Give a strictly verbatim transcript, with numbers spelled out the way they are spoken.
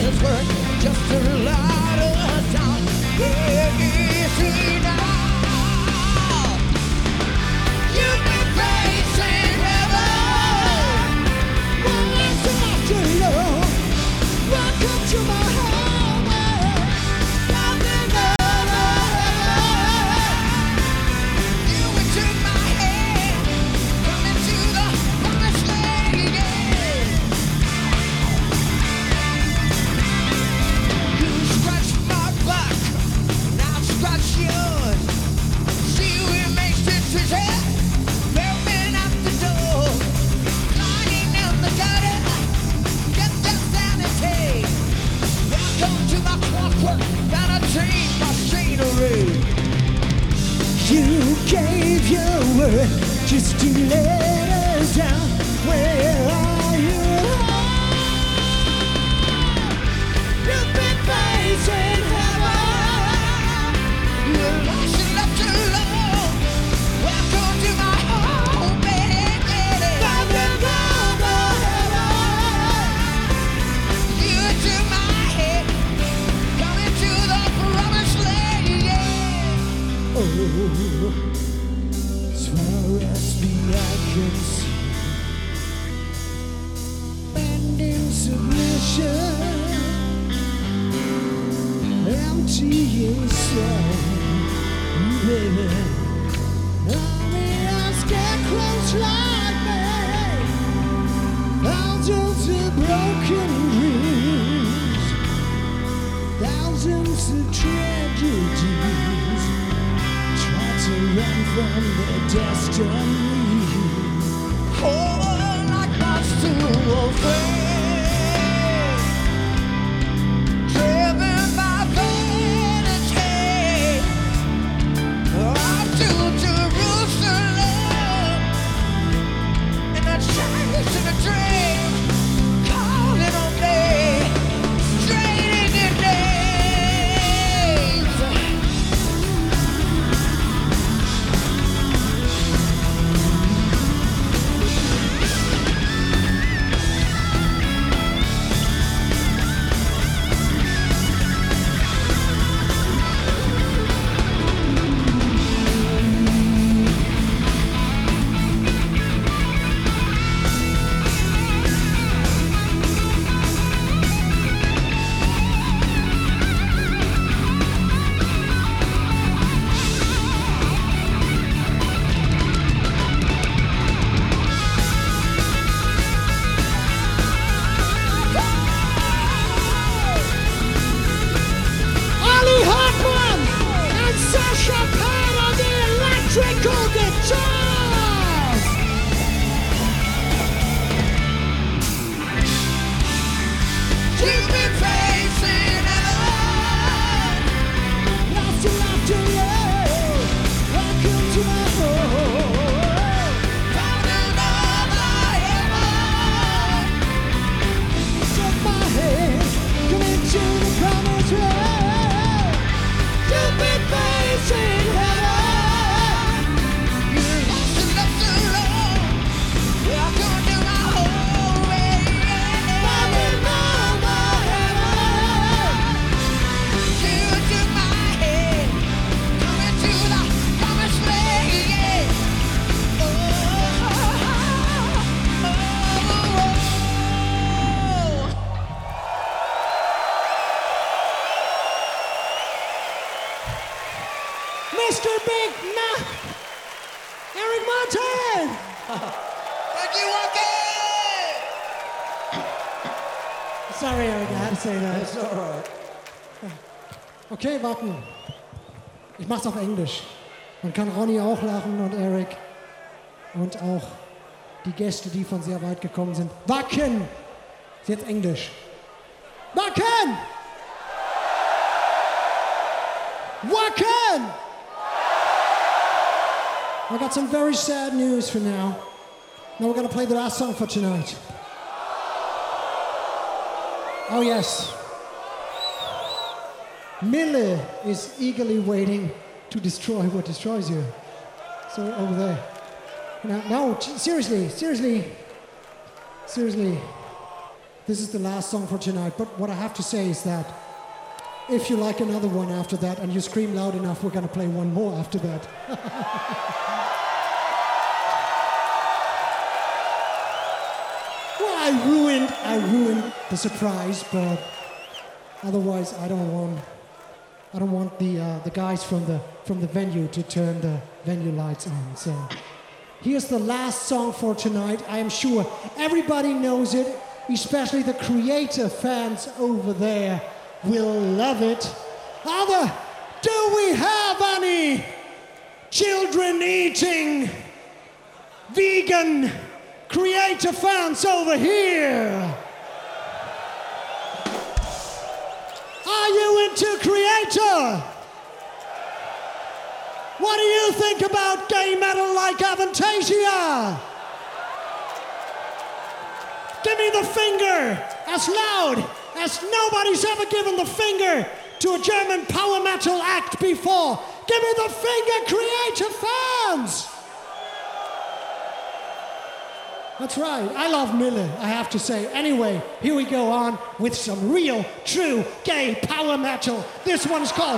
is worth just a lot of time. Yeah, easy now. You've been facing heaven. Well, that's enough to love. Welcome to my home. Nothing other heaven. You into my head. Coming to the promised land. Yeah. You scratch my back, now scratch yours. See who makes it to head. Open up the door, lying in the gutter. Get that sanity. Welcome to my clockwork. Gotta change my scenery. You gave your word just to let us down. Where are you? You've been facing heaven. You're lost and left alone. Welcome to my home, baby. Coming down the heaven. You into my head. Coming to the promised land, yeah. Oh, as far as the eye can see, bending submission, empty inside, baby. Armies get close like me, thousands of broken dreams, thousands of tragedies, try to run from their destiny. Oh, like lost to a friend, driven by vanity. Up to Jerusalem, and the chase in a dream, calling on me, trading in names. Ali Hartman and Sasha Penn on the electrical guitars. You've been facing heaven. Lost and left to love. Welcome to my home. Found another heaven. Took my hand, coming to the promised land. You've been facing heaven. You're lost and left alone. Welcome to my home. Found another heaven. You took my hand, coming to the promised land. Yeah. Oh, oh, oh, oh. Mister Big Mac, Eric Martin. Thank you, Walkie. Sorry, Eric, I had to say that. That's all right. Okay, warten. Ich mach's auf Englisch. Man kann Ronny auch lachen und Eric und auch die Gäste, die von sehr weit gekommen sind. Wacken! Ist jetzt Englisch. Wacken! Wacken! I got some very sad news for now. Now we're gonna play the last song for tonight. Oh yes. Mille is eagerly waiting to destroy what destroys you. So over there. Now, no, seriously, seriously, seriously. this is the last song for tonight. But what I have to say is that if you like another one after that and you scream loud enough, we're going to play one more after that. Well, I ruined, I ruined the surprise, but otherwise I don't want, I don't want the uh, the guys from the from the venue to turn the venue lights on. So here's the last song for tonight. I am sure everybody knows it, especially the Kreator fans over there will love it. Other, do we have any children eating vegan Kreator fans over here? Are you into Kreator? What do you think about gay metal like Avantasia? Give me the finger as loud as nobody's ever given the finger to a German power metal act before. Give me the finger, Kreator fans! That's right, I love Mille, I have to say. Anyway, here we go on with some real, true, gay power metal. This one's called